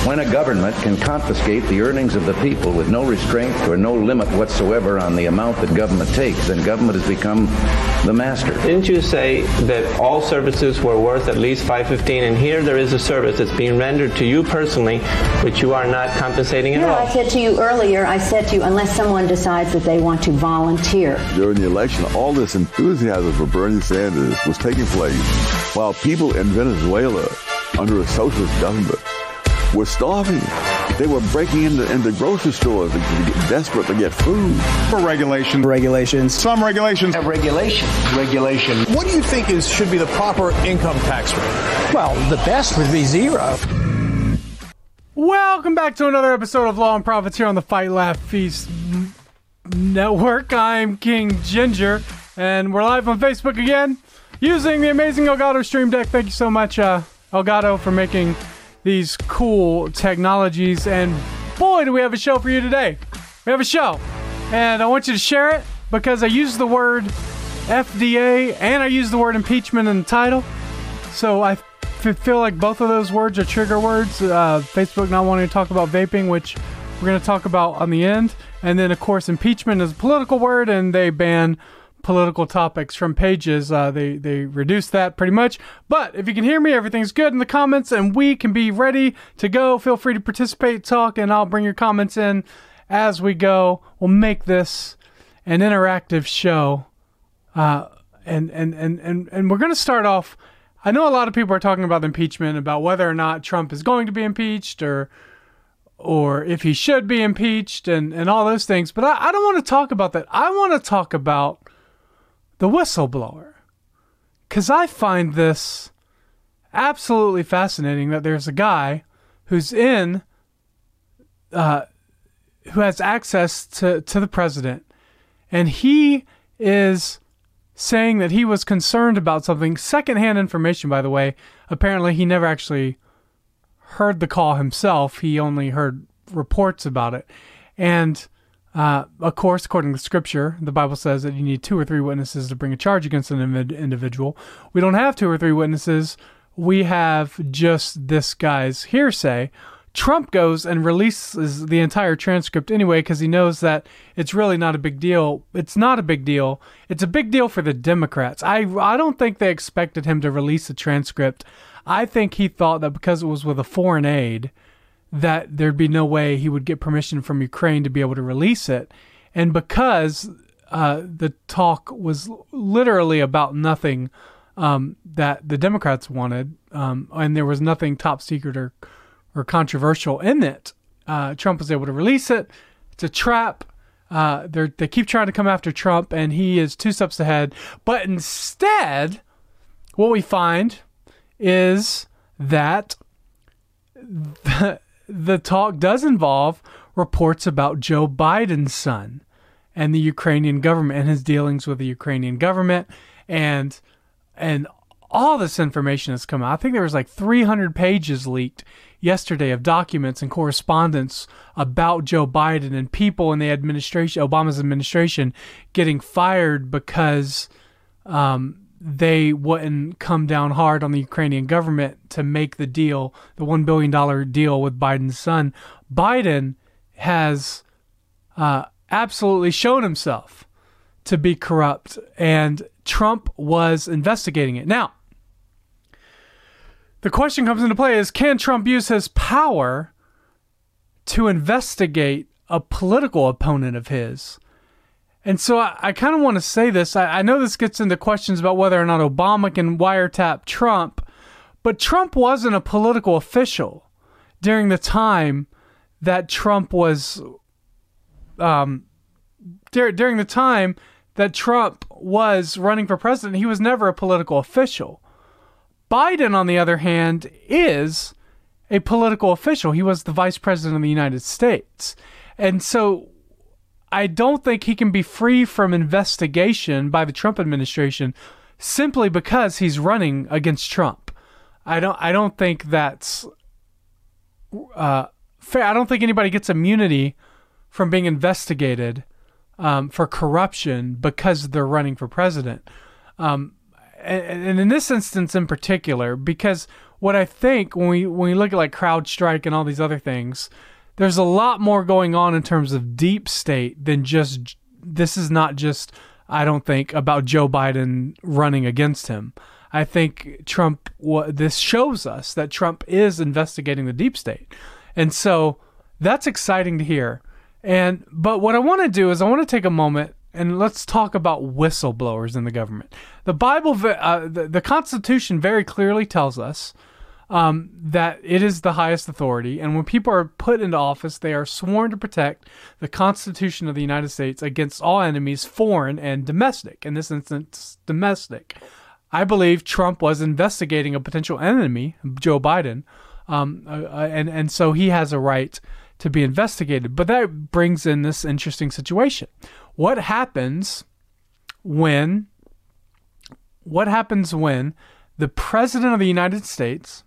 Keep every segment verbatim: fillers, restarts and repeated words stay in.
When a government can confiscate the earnings of the people with no restraint or no limit whatsoever on the amount that government takes, then government has become the master. Didn't you say that all services were worth at least five fifteen, and here there is a service that's being rendered to you personally, which you are not compensating at no, all? I said to you earlier, I said to you, unless someone decides that they want to volunteer. During the election, all this enthusiasm for Bernie Sanders was taking place while people in Venezuela, under a socialist government, were starving. They were breaking into, into grocery stores to get desperate to get food. For regulation. Regulations. Some regulations. Have regulation. Regulation. What do you think is should be the proper income tax rate? Well, the best would be zero. Welcome back to another episode of Law and Profits here on the Fight Laugh Feast Network. I'm King Ginger, and we're live on Facebook again using the amazing Elgato Stream Deck. Thank you so much, uh, Elgato, for making these cool technologies, and boy, do we have a show for you today. We have a show, and I want you to share it because I use the word F D A and I use the word impeachment in the title, so I f- feel like both of those words are trigger words. uh, Facebook not wanting to talk about vaping, which we're going to talk about on the end, and then of course impeachment is a political word, and they ban political topics from pages. Uh, they, they reduce that pretty much. But if you can hear me, everything's good in the comments, and we can be ready to go. Feel free to participate, talk, and I'll bring your comments in as we go. We'll make this an interactive show. Uh, and, and, and, and, and we're going to start off. I know a lot of people are talking about impeachment, about whether or not Trump is going to be impeached, or or if he should be impeached, and, and all those things. But I, I don't want to talk about that. I want to talk about the whistleblower, because I find this absolutely fascinating that there's a guy who's in, uh, who has access to, to the president, and he is saying that he was concerned about something. Secondhand information, by the way. Apparently he never actually heard the call himself. He only heard reports about it. And Uh, of course, according to Scripture, the Bible says that you need two or three witnesses to bring a charge against an individual. We don't have two or three witnesses. We have just this guy's hearsay. Trump goes and releases the entire transcript anyway because he knows that it's really not a big deal. It's not a big deal. It's a big deal for the Democrats. I, I don't think they expected him to release the transcript. I think he thought that because it was with a foreign aid, that there'd be no way he would get permission from Ukraine to be able to release it. And because uh, the talk was literally about nothing um, that the Democrats wanted, um, and there was nothing top secret or, or controversial in it, uh, Trump was able to release it. It's a trap. Uh, they they keep trying to come after Trump, and he is two steps ahead. But instead, what we find is that the The talk does involve reports about Joe Biden's son and the Ukrainian government and his dealings with the Ukrainian government, and and all this information has come out. I think there was like three hundred pages leaked yesterday of documents and correspondence about Joe Biden and people in the administration, Obama's administration, getting fired because um, they wouldn't come down hard on the Ukrainian government to make the deal, the one billion dollars deal with Biden's son. Biden has uh, absolutely shown himself to be corrupt, and Trump was investigating it. Now, the question comes into play is, can Trump use his power to investigate a political opponent of his? And so I, I kind of want to say this. I, I know this gets into questions about whether or not Obama can wiretap Trump, but Trump wasn't a political official during the time that Trump was, um, dur- during the time that Trump was running for president. He was never a political official. Biden, on the other hand, is a political official. He was the vice president of the United States. And so I don't think he can be free from investigation by the Trump administration simply because he's running against Trump. I don't. I don't think that's uh, fair. I don't think anybody gets immunity from being investigated um, for corruption because they're running for president. Um, and, and in this instance, in particular, because what I think when we when we look at like CrowdStrike and all these other things, there's a lot more going on in terms of deep state than just, this is not just, I don't think, about Joe Biden running against him. I think Trump, this shows us that Trump is investigating the deep state. And so that's exciting to hear. And but what I want to do is I want to take a moment and let's talk about whistleblowers in the government. The Bible, uh, the, the Constitution very clearly tells us um, that it is the highest authority. And when people are put into office, they are sworn to protect the Constitution of the United States against all enemies, foreign and domestic. In this instance, domestic. I believe Trump was investigating a potential enemy, Joe Biden, um, uh, and, and so he has a right to be investigated. But that brings in this interesting situation. What happens when, what happens when the President of the United States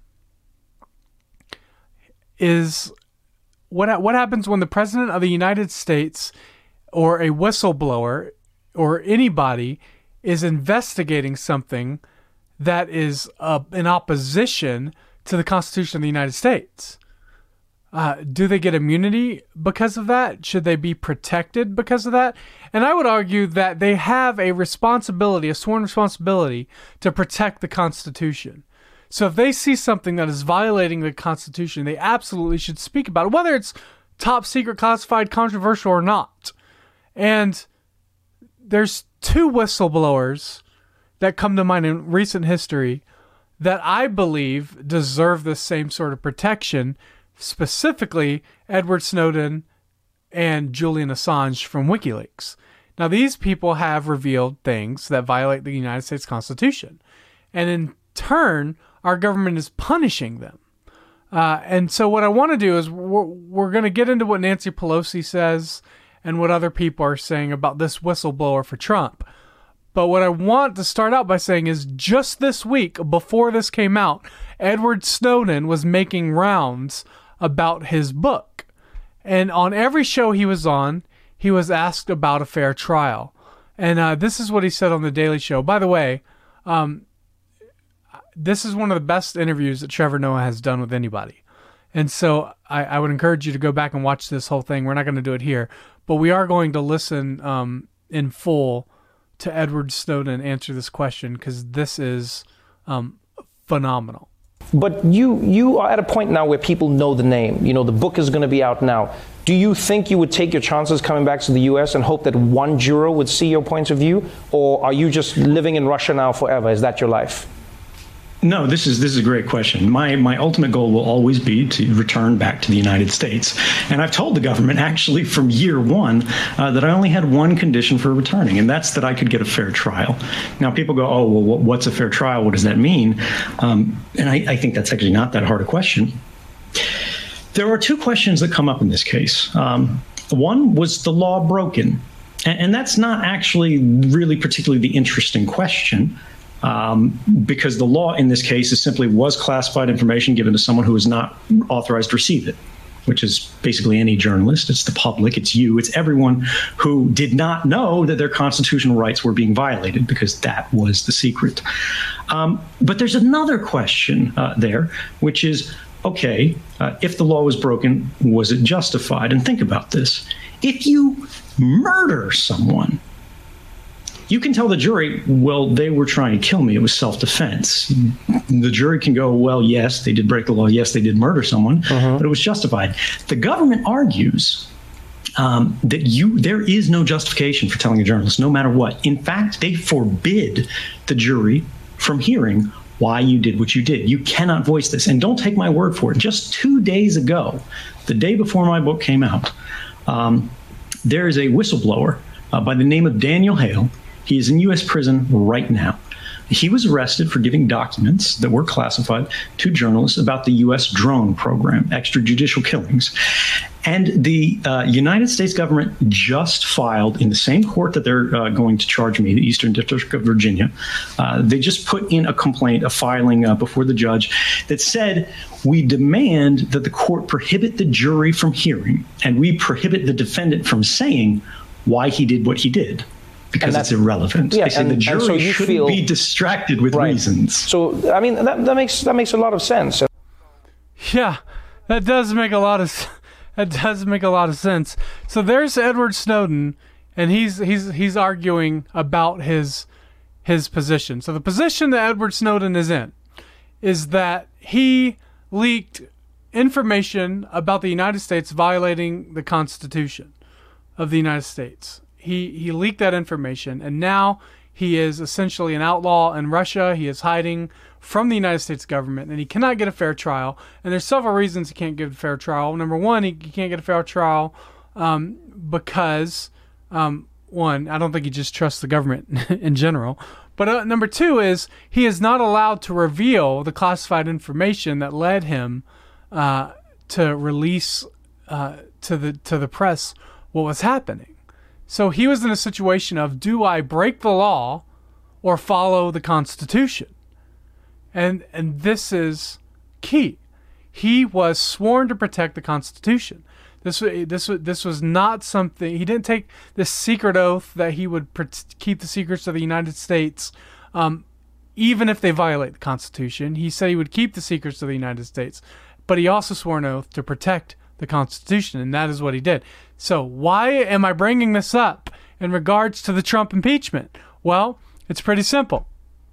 is, what, what happens when the President of the United States or a whistleblower or anybody is investigating something that is uh, in opposition to the Constitution of the United States? Uh, do they get immunity because of that? Should they be protected because of that? And I would argue that they have a responsibility, a sworn responsibility, to protect the Constitution. So if they see something that is violating the Constitution, they absolutely should speak about it, whether it's top secret, classified, controversial, or not. And there's two whistleblowers that come to mind in recent history that I believe deserve the same sort of protection, specifically Edward Snowden and Julian Assange from WikiLeaks. Now, these people have revealed things that violate the United States Constitution. And in turn, our government is punishing them. Uh, and so what I want to do is we're, we're going to get into what Nancy Pelosi says and what other people are saying about this whistleblower for Trump. But what I want to start out by saying is just this week, before this came out, Edward Snowden was making rounds about his book. And on every show he was on, he was asked about a fair trial. And uh, this is what he said on The Daily Show. By the way, um, this is one of the best interviews that Trevor Noah has done with anybody. And so I, I would encourage you to go back and watch this whole thing. We're not going to do it here, but we are going to listen um, in full to Edward Snowden answer this question, because this is um, phenomenal. But you you are at a point now where people know the name. You know, the book is going to be out now. Do you think you would take your chances coming back to the U S and hope that one juror would see your points of view? Or are you just living in Russia now forever? Is that your life? No, this is this is a great question. My my ultimate goal will always be to return back to the United States. And I've told the government actually from year one uh, that I only had one condition for returning, and that's that I could get a fair trial. Now, people go, oh, well, what's a fair trial? What does that mean? Um, and I, I think that's actually not that hard a question. There are two questions that come up in this case. Um, one, was the law broken? And, and that's not actually really particularly the interesting question. Um, because the law in this case is simply was classified information given to someone who is not authorized to receive it, which is basically any journalist. It's the public, it's you, it's everyone who did not know that their constitutional rights were being violated, because that was the secret. Um, but there's another question uh, there, which is, okay, uh, if the law was broken, was it justified? And think about this. If you murder someone, you can tell the jury, well, they were trying to kill me. It was self-defense. The jury can go, well, yes, they did break the law. Yes, they did murder someone, uh-huh. but it was justified. The government argues um, that you there is no justification for telling a journalist, no matter what. In fact, they forbid the jury from hearing why you did what you did. You cannot voice this. And don't take my word for it. Just two days ago, the day before my book came out, um, there is a whistleblower uh, by the name of Daniel Hale. He is in U S prison right now. He was arrested for giving documents that were classified to journalists about the U S drone program, extrajudicial killings. And the uh, United States government just filed in the same court that they're uh, going to charge me, the Eastern District of Virginia. Uh, they just put in a complaint, a filing uh, before the judge that said, we demand that the court prohibit the jury from hearing, and we prohibit the defendant from saying why he did what he did. because it's irrelevant. Yeah, they say and, the jury so you shouldn't feel, be distracted with right. reasons. So, I mean, that, that makes that makes a lot of sense. Yeah, that does make a lot of that does make a lot of sense. So there's Edward Snowden, and he's he's he's arguing about his his position. So the position that Edward Snowden is in is that he leaked information about the United States violating the Constitution of the United States. He he leaked that information, and now he is essentially an outlaw in Russia. He is hiding from the United States government, and he cannot get a fair trial. And there's several reasons he can't get a fair trial. Number one, he, he can't get a fair trial um, because, um, one, I don't think he just trusts the government in general. But uh, number two is he is not allowed to reveal the classified information that led him uh, to release uh, to the to the press what was happening. So he was in a situation of, do I break the law or follow the Constitution? And and this is key. He was sworn to protect the Constitution. This was this was this was not something. He didn't take this secret oath that he would keep the secrets of the United States, um, even if they violate the Constitution. He said he would keep the secrets of the United States, but he also swore an oath to protect the Constitution, and that is what he did. So why am I bringing this up in regards to the Trump impeachment? Well, it's pretty simple.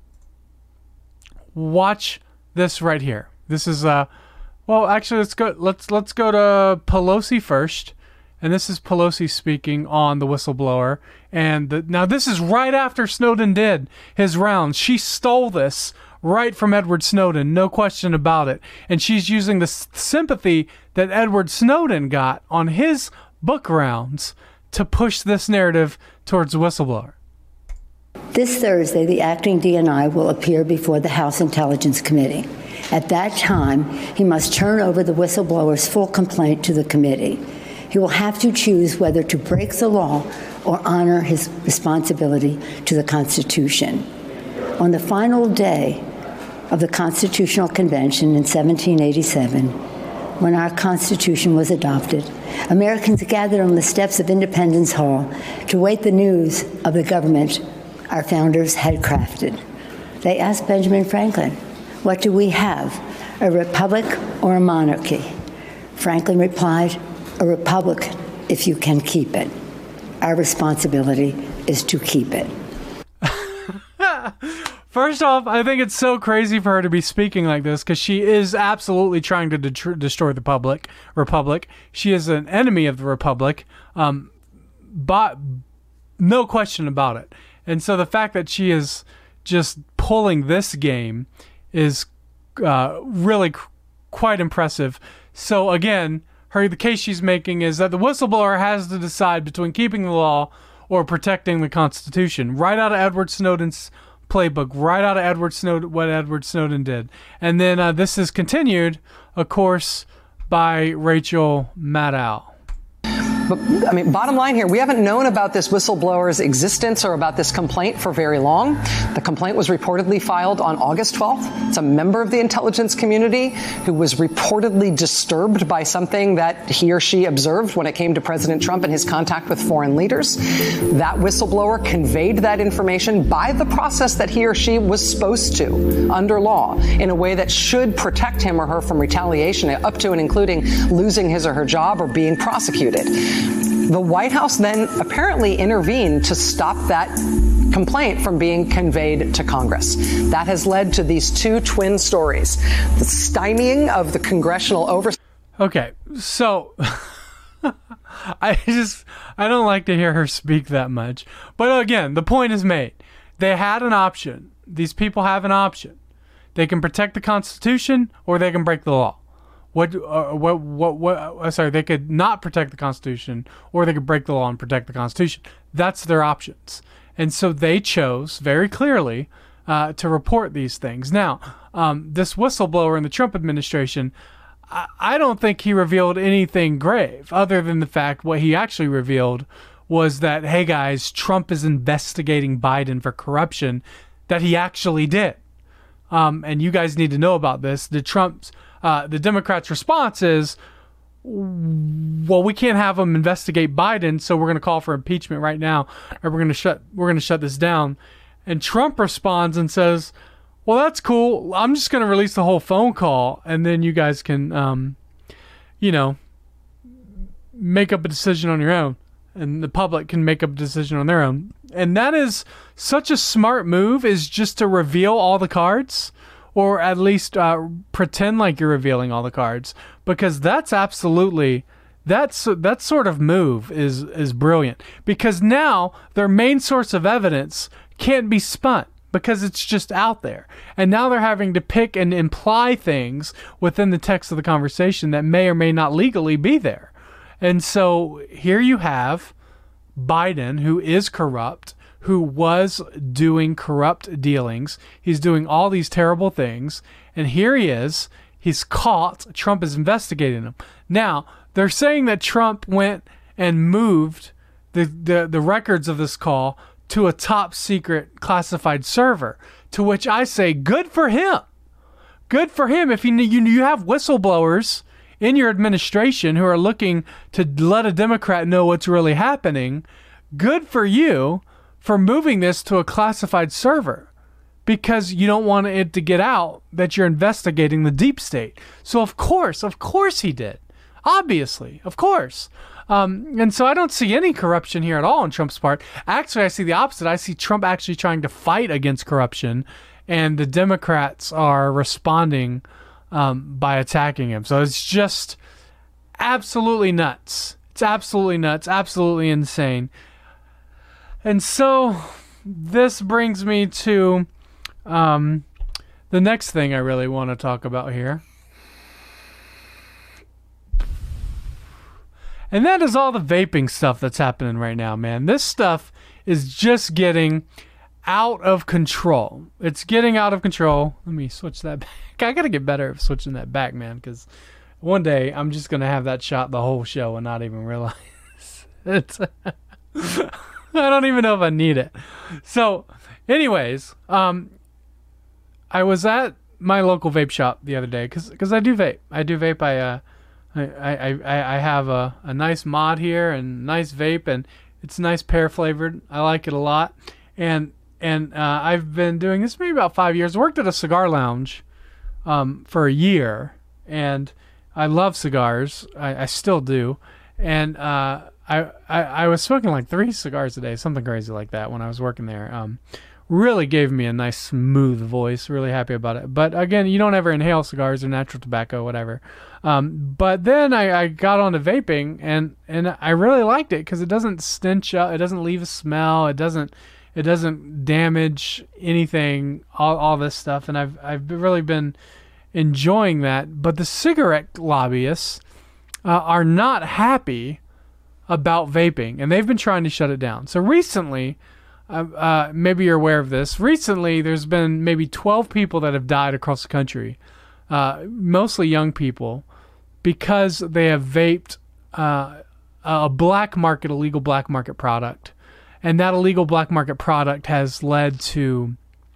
Watch this right here. This is uh well, actually let's go let's let's go to Pelosi first. And this is Pelosi speaking on the whistleblower. And the, now this is right after Snowden did his rounds. She stole this right from Edward Snowden, no question about it. And she's using the s- sympathy that Edward Snowden got on his book rounds to push this narrative towards the whistleblower. This Thursday, the acting D N I will appear before the House Intelligence Committee. At that time, he must turn over the whistleblower's full complaint to the committee. He will have to choose whether to break the law or honor his responsibility to the Constitution. On the final day of the Constitutional Convention in seventeen eighty-seven, when our Constitution was adopted, Americans gathered on the steps of Independence Hall to wait the news of the government our founders had crafted. They asked Benjamin Franklin, "What do we have, a republic or a monarchy?" Franklin replied, "A republic if you can keep it. Our responsibility is to keep it." First off, I think it's so crazy for her to be speaking like this because she is absolutely trying to de- destroy the public republic. She is an enemy of the republic, um, but no question about it. And so the fact that she is just pulling this game is uh, really c- quite impressive. So again, her the case she's making is that the whistleblower has to decide between keeping the law or protecting the Constitution. Right out of Edward Snowden's playbook, right out of Edward Snowden, what Edward Snowden did. And then uh, this is continued, of course, by Rachel Maddow. But, I mean, bottom line here, we haven't known about this whistleblower's existence or about this complaint for very long. The complaint was reportedly filed on August twelfth. It's a member of the intelligence community who was reportedly disturbed by something that he or she observed when it came to President Trump and his contact with foreign leaders. That whistleblower conveyed that information by the process that he or she was supposed to under law in a way that should protect him or her from retaliation, up to and including losing his or her job or being prosecuted. The White House then apparently intervened to stop that complaint from being conveyed to Congress. That has led to these two twin stories. The stymieing of the congressional oversight. Okay, so I just, I don't like to hear her speak that much. But again, the point is made. They had an option. These people have an option. They can protect the Constitution or they can break the law. What, uh, what, what, what, uh, sorry, they could not protect the Constitution or they could break the law and protect the Constitution. That's their options. And so they chose very clearly uh, to report these things. Now, um, this whistleblower in the Trump administration, I, I don't think he revealed anything grave other than the fact what he actually revealed was that, hey guys, Trump is investigating Biden for corruption that he actually did. Um, and you guys need to know about this. The Trump's Uh, the Democrats' response is, well, we can't have them investigate Biden, so we're going to call for impeachment right now, or we're going to shut we're going to shut this down. And Trump responds and says, well, that's cool. I'm just going to release the whole phone call, and then you guys can, um, you know, make up a decision on your own, and the public can make up a decision on their own. And that is such a smart move, is just to reveal all the cards, or at least uh, pretend like you're revealing all the cards, because that's absolutely that's that sort of move is is brilliant, because now their main source of evidence can't be spun because it's just out there, and now they're having to pick and imply things within the text of the conversation that may or may not legally be there. And so here you have Biden, who is corrupt, who was doing corrupt dealings. He's doing all these terrible things. And here he is. He's caught. Trump is investigating him. Now, they're saying that Trump went and moved the, the, the records of this call to a top secret classified server, to which I say, good for him. Good for him. If you, you, you have whistleblowers in your administration who are looking to let a Democrat know what's really happening, good for you for moving this to a classified server, because you don't want it to get out that you're investigating the deep state. So of course, of course he did. Obviously, of course. Um, and so I don't see any corruption here at all on Trump's part. Actually, I see the opposite. I see Trump actually trying to fight against corruption, and the Democrats are responding um, by attacking him. So it's just absolutely nuts. It's absolutely nuts, absolutely insane. And so this brings me to um, the next thing I really want to talk about here. And that is all the vaping stuff that's happening right now, man. This stuff is just getting out of control. It's getting out of control. Let me switch that back. I got to get better at switching that back, man, because one day I'm just going to have that shot the whole show and not even realize it's... I don't even know if I need it. So, anyways, um, I was at my local vape shop the other day, because because I do vape. I do vape. I uh, I, I, I have a, a nice mod here and nice vape, and it's nice pear flavored. I like it a lot. And and uh, I've been doing this maybe about five years. I worked at a cigar lounge um, for a year, and I love cigars. I, I still do. And uh, I, I I was smoking like three cigars a day, something crazy like that when I was working there. Um, really gave me a nice smooth voice. Really happy about it. But again, you don't ever inhale cigars or natural tobacco, whatever. Um, but then I, I got onto vaping, and, and I really liked it because it doesn't stench up. It doesn't leave a smell. It doesn't it doesn't damage anything. All all this stuff, and I've I've really been enjoying that. But the cigarette lobbyists uh, are not happy about vaping, and they've been trying to shut it down. So recently, uh, uh, maybe you're aware of this, recently there's been maybe twelve people that have died across the country, uh, mostly young people, because they have vaped uh, a black market, illegal black market product. And that illegal black market product has led to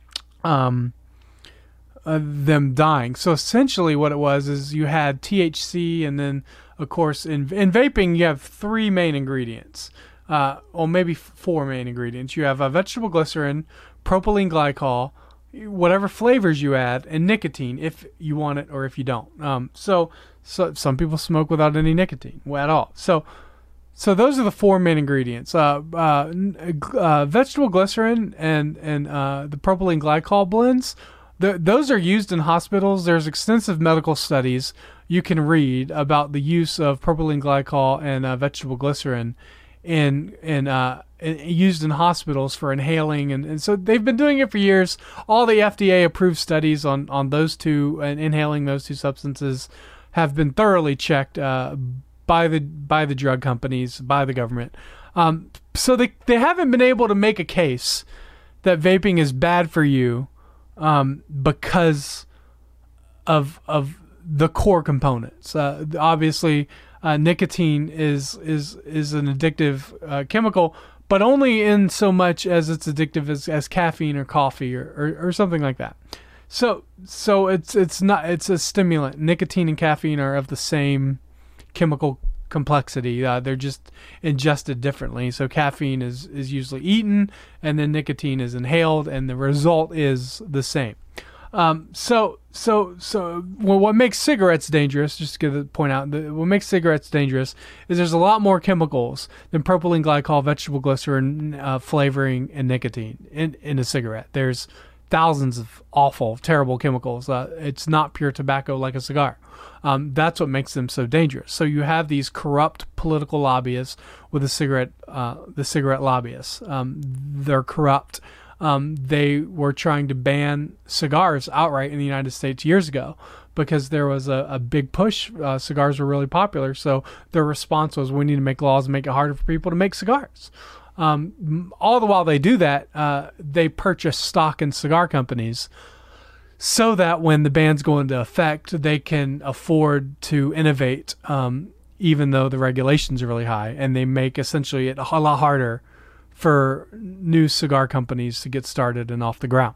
um, uh, them dying. So essentially what it was is you had T H C, and then of course, in in vaping, you have three main ingredients, uh, or maybe four main ingredients. You have a vegetable glycerin, propylene glycol, whatever flavors you add, and nicotine if you want it or if you don't. Um, so, so some people smoke without any nicotine at all. So, so those are the four main ingredients: uh, uh, uh, vegetable glycerin and and uh, the propylene glycol blends. The, those are used in hospitals. There's extensive medical studies you can read about the use of propylene glycol and uh, vegetable glycerin in in, uh, in used in hospitals for inhaling, and, and so they've been doing it for years. All the F D A approved studies on, on those two and inhaling those two substances have been thoroughly checked uh, by the by the drug companies, by the government. Um, so they they haven't been able to make a case that vaping is bad for you um, because of of the core components. Uh, obviously, uh, nicotine is is is an addictive uh, chemical, but only in so much as it's addictive as, as caffeine or coffee or, or, or something like that. So so it's it's not it's a stimulant. Nicotine and caffeine are of the same chemical complexity. Uh, they're just ingested differently. So caffeine is, is usually eaten, and then nicotine is inhaled, and the result is the same. Um, so, so, so, well, what makes cigarettes dangerous, just to point out, the, what makes cigarettes dangerous is there's a lot more chemicals than propylene glycol, vegetable glycerin, uh, flavoring, and nicotine in, in a cigarette. There's thousands of awful, terrible chemicals. Uh, it's not pure tobacco like a cigar. Um, that's what makes them so dangerous. So you have these corrupt political lobbyists with the cigarette, uh, the cigarette lobbyists. Um, they're corrupt. Um, they were trying to ban cigars outright in the United States years ago because there was a, a big push. Uh, cigars were really popular. So their response was, we need to make laws and make it harder for people to make cigars. Um, all the while they do that, uh, they purchase stock in cigar companies so that when the bans go into effect, they can afford to innovate, um, even though the regulations are really high, and they make essentially it a lot harder for new cigar companies to get started and off the ground.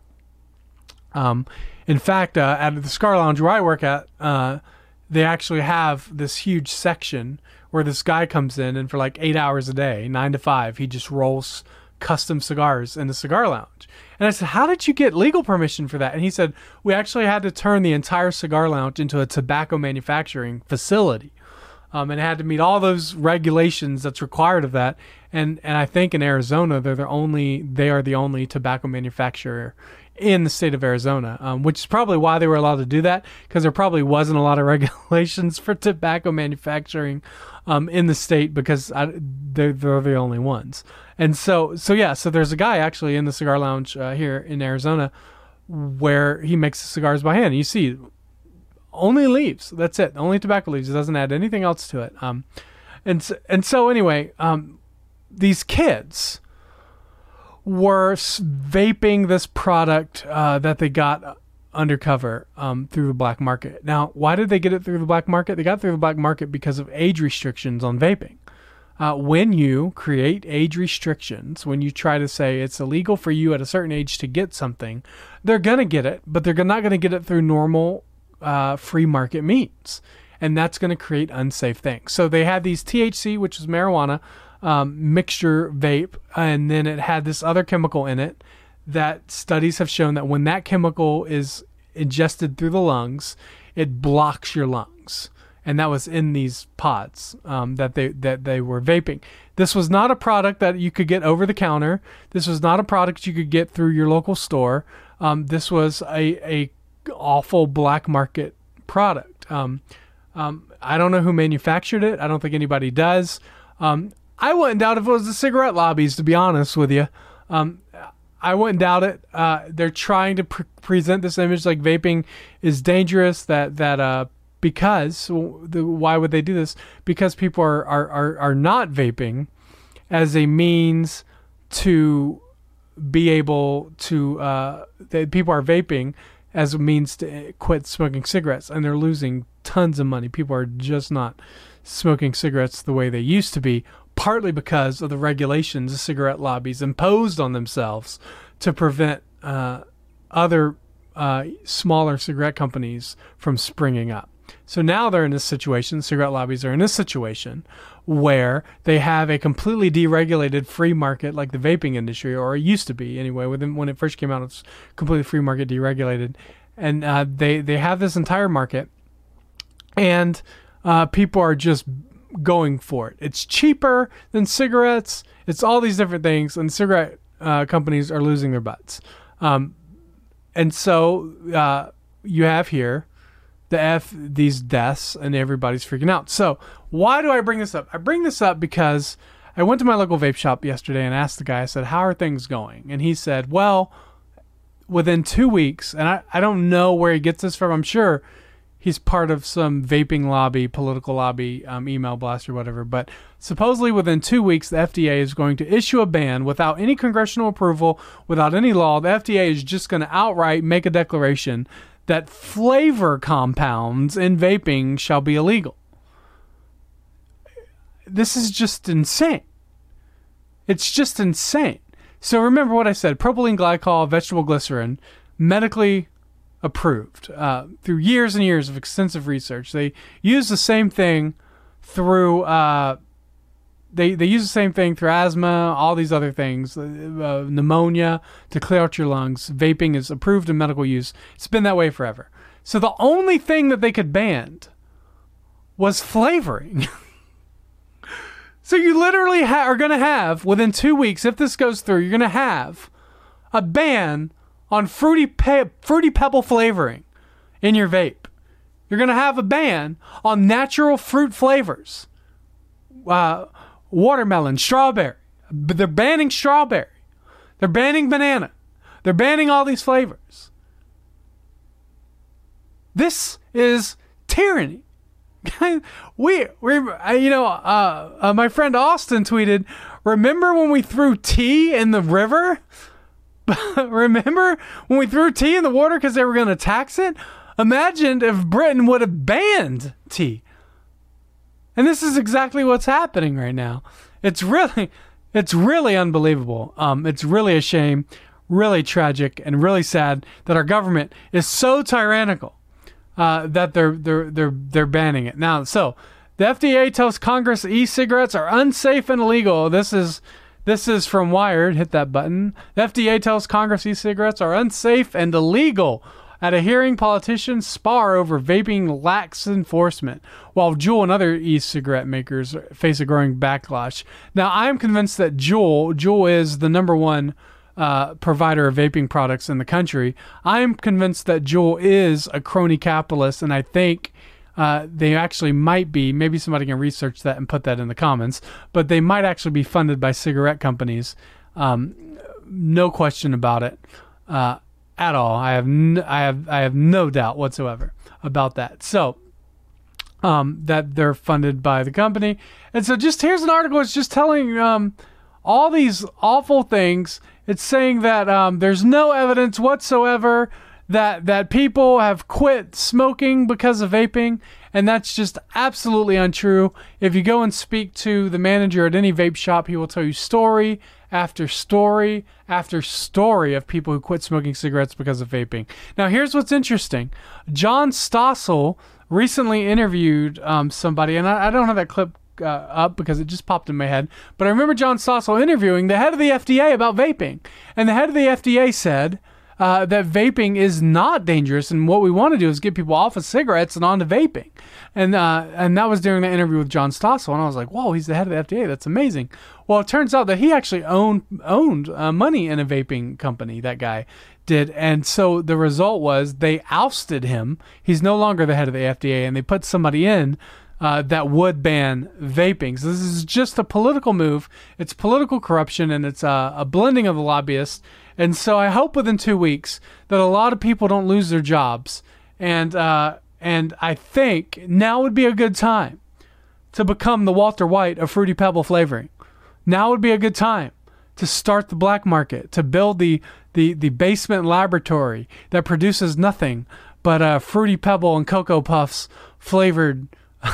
Um, in fact, uh, at the Cigar Lounge where I work at, uh, they actually have this huge section where this guy comes in, and for like eight hours a day, nine to five, he just rolls custom cigars in the Cigar Lounge. And I said, how did you get legal permission for that? And he said, we actually had to turn the entire Cigar Lounge into a tobacco manufacturing facility. Um, and it had to meet all those regulations that's required of that. And and I think in Arizona, they're the only they are the only tobacco manufacturer in the state of Arizona, um, which is probably why they were allowed to do that, because there probably wasn't a lot of regulations for tobacco manufacturing um, in the state, because I, they're, they're the only ones. And so, so yeah, so there's a guy actually in the Cigar Lounge uh, here in Arizona where he makes the cigars by hand. You see, only leaves. That's it. Only tobacco leaves. It doesn't add anything else to it. Um, and so, and so anyway, um, these kids were vaping this product uh, that they got undercover um, through the black market. Now, why did they get it through the black market? They got it through the black market because of age restrictions on vaping. Uh, when you create age restrictions, when you try to say it's illegal for you at a certain age to get something, they're going to get it, but they're not going to get it through normal uh, free market means. And that's going to create unsafe things. So they had these T H C, which is marijuana, um, mixture vape, and then it had this other chemical in it that studies have shown that when that chemical is ingested through the lungs, it blocks your lungs. And that was in these pods um, that they that they were vaping. This was not a product that you could get over the counter. This was not a product you could get through your local store. Um, this was a, a awful black market product. Um, um, I don't know who manufactured it. I don't think anybody does. Um, I wouldn't doubt if it was the cigarette lobbies, to be honest with you. Um, I wouldn't doubt it. Uh, they're trying to pre- present this image like vaping is dangerous, that that uh, because, the, why would they do this? Because people are, are, are, are not vaping as a means to be able to, uh, that people are vaping as a means to quit smoking cigarettes, and they're losing tons of money. People are just not smoking cigarettes the way they used to be, partly because of the regulations the cigarette lobbies imposed on themselves to prevent uh, other uh, smaller cigarette companies from springing up. So now they're in this situation, cigarette lobbies are in this situation where they have a completely deregulated free market like the vaping industry, or it used to be anyway. When it first came out, it was completely free market, deregulated. And uh, they, they have this entire market, and uh, people are just going for it. It's cheaper than cigarettes. It's all these different things, and cigarette uh, companies are losing their butts. Um, and so uh, you have here the F these deaths, and everybody's freaking out. So why do I bring this up? I bring this up because I went to my local vape shop yesterday and asked the guy, I said, how are things going? And he said, well, within two weeks, and I, I don't know where he gets this from. I'm sure he's part of some vaping lobby, political lobby, um, email blast or whatever. But supposedly within two weeks, the F D A is going to issue a ban without any congressional approval, without any law. The F D A is just going to outright make a declaration that flavor compounds in vaping shall be illegal. This is just insane. It's just insane. So remember what I said, propylene glycol, vegetable glycerin, medically approved uh, through years and years of extensive research. They use the same thing through uh, they they use the same thing through asthma, all these other things, uh, pneumonia, to clear out your lungs. Vaping is approved in medical use. It's been that way forever. So the only thing that they could ban was flavoring. So you literally ha- are going to have, within two weeks, if this goes through, you're going to have a ban on fruity pe- fruity pebble flavoring in your vape. You're going to have a ban on natural fruit flavors. Uh, watermelon, strawberry. They're banning strawberry. They're banning banana. They're banning all these flavors. This is tyranny. we, we, you know, uh, uh, my friend Austin tweeted, remember when we threw tea in the river? Remember when we threw tea in the water because they were going to tax it? Imagine if Britain would have banned tea. And this is exactly what's happening right now. It's really, it's really unbelievable. Um, it's really a shame, really tragic, and really sad that our government is so tyrannical uh, that they're they're they're they're banning it now. So the F D A tells Congress e-cigarettes are unsafe and illegal. This is this is from Wired. Hit that button. The F D A tells Congress e-cigarettes are unsafe and illegal. At a hearing, politicians spar over vaping lax enforcement, while Juul and other e-cigarette makers face a growing backlash. Now, I'm convinced that Juul, Juul is the number one uh, provider of vaping products in the country. I'm convinced that Juul is a crony capitalist, and I think uh, they actually might be, maybe somebody can research that and put that in the comments, but they might actually be funded by cigarette companies. Um, no question about it. Uh, At all, I have n- I have I have no doubt whatsoever about that. So, um, that they're funded by the company, and so just here's an article. It's just telling um, all these awful things. It's saying that um, there's no evidence whatsoever that that people have quit smoking because of vaping, and that's just absolutely untrue. If you go and speak to the manager at any vape shop, he will tell you story after story after story of people who quit smoking cigarettes because of vaping. Now, here's what's interesting. John Stossel recently interviewed um, somebody, and I, I don't have that clip uh, up because it just popped in my head, but I remember John Stossel interviewing the head of the F D A about vaping, and the head of the F D A said uh, that vaping is not dangerous, and what we want to do is get people off of cigarettes and onto vaping. And uh, and that was during the interview with John Stossel, and I was like, whoa, he's the head of the F D A. That's amazing. Well, it turns out that he actually owned owned uh, money in a vaping company, that guy did. And so the result was they ousted him. He's no longer the head of the F D A, and they put somebody in uh, that would ban vaping. So this is just a political move. It's political corruption, and it's uh, a blending of the lobbyists. And so I hope within two weeks that a lot of people don't lose their jobs. And uh, and I think now would be a good time to become the Walter White of Fruity Pebble flavoring. Now would be a good time to start the black market, to build the the, the basement laboratory that produces nothing but uh, Fruity Pebble and Cocoa Puffs flavored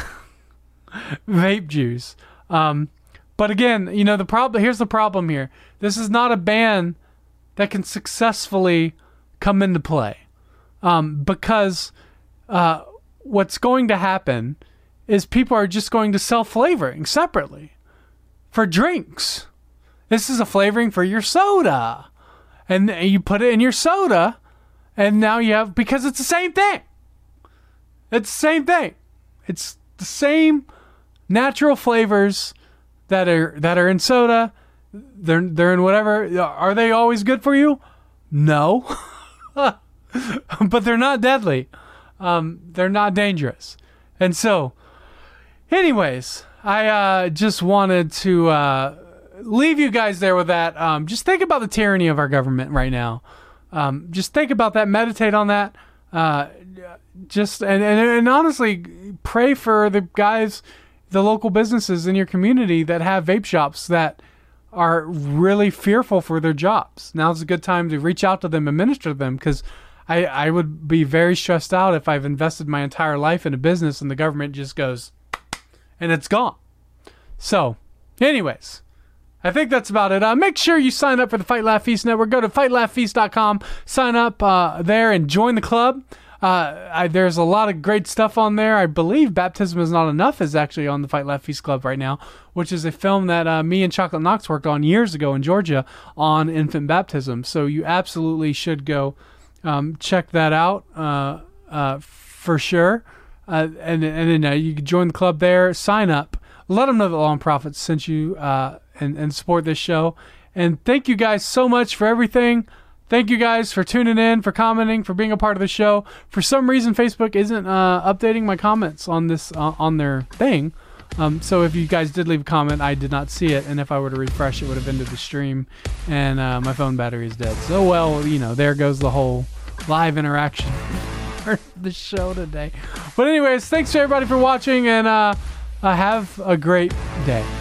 vape juice. Um, but again, you know, the problem, here's the problem here. This is not a ban that can successfully come into play. Um, because uh, what's going to happen is people are just going to sell flavoring separately for drinks. This is a flavoring for your soda. And you put it in your soda, and now you have, because it's the same thing. It's the same thing. It's the same natural flavors that are that are in soda. They're they're in whatever. Are they always good for you? No. But they're not deadly. Um, they're not dangerous. And so, anyways, I uh, just wanted to uh, leave you guys there with that. Um, just think about the tyranny of our government right now. Um, just think about that. Meditate on that. Uh, just and, and and honestly, pray for the guys, the local businesses in your community that have vape shops that are really fearful for their jobs. Now's a good time to reach out to them and minister to them, because I, I would be very stressed out if I've invested my entire life in a business and the government just goes and it's gone. So, anyways, I think that's about it. Uh, make sure you sign up for the Fight Laugh Feast Network. Go to fight laugh feast dot com, sign up uh, there and join the club. Uh, I, there's a lot of great stuff on there. I believe Baptism Is Not Enough is actually on the Fight Laugh Feast Club right now, which is a film that uh, me and Chocolate Knox worked on years ago in Georgia on infant baptism. So you absolutely should go um, check that out uh, uh, for sure. Uh, and and then uh, you can join the club there. Sign up. Let them know that Law and Profits sent you uh, and, and support this show. And thank you guys so much for everything. Thank you guys for tuning in, for commenting, for being a part of the show. For some reason, Facebook isn't uh, updating my comments on this uh, on their thing. Um, so if you guys did leave a comment, I did not see it. And if I were to refresh, it would have ended the stream. And uh, my phone battery is dead. So, well, you know, there goes the whole live interaction part of the show today. But anyways, thanks to everybody for watching. And uh, uh, have a great day.